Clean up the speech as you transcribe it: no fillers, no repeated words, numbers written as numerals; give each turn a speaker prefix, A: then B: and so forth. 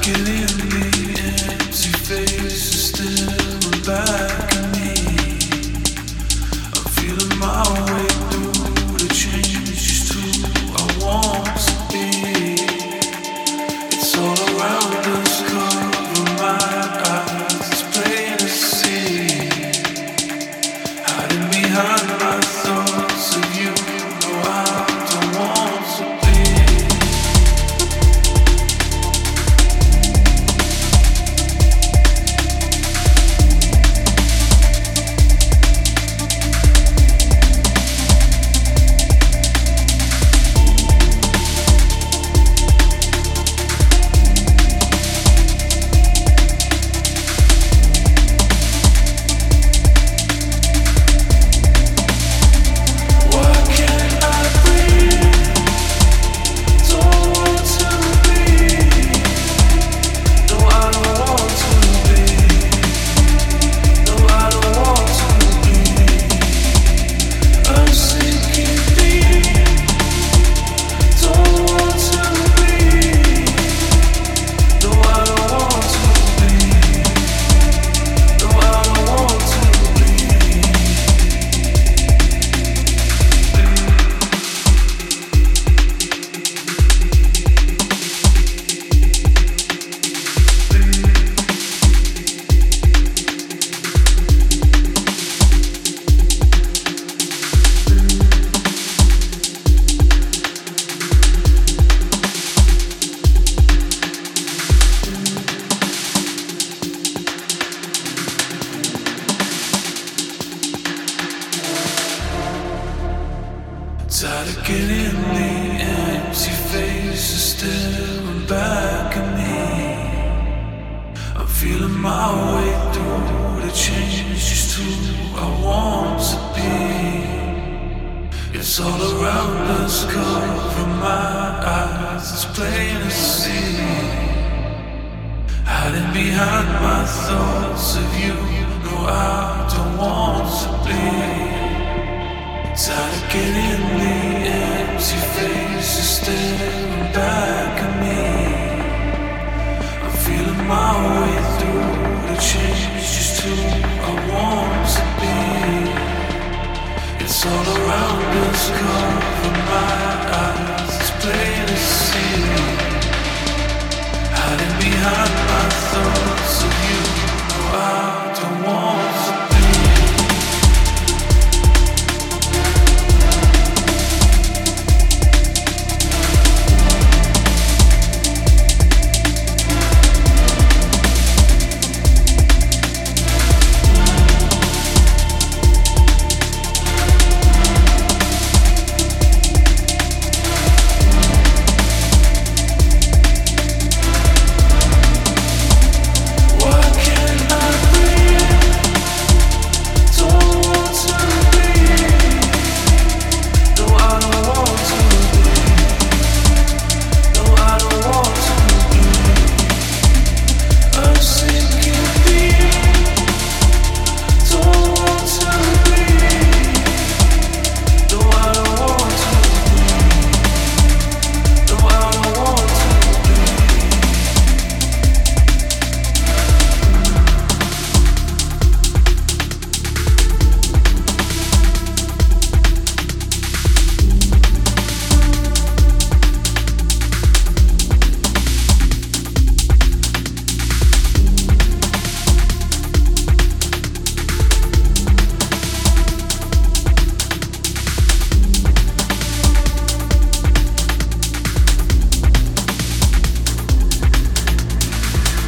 A: Tired of getting the empty faces staring back at me. I'm feeling my way through the change, just who I want to be. It's all around us, cover my eyes, it's plain to see. Hiding behind my thoughts of you, no, I don't want to be. Tired of getting the empty faces staring back at me. I'm feeling my way through the change, just who I want to be. It's all around us, cover my eyes, it's plain to see.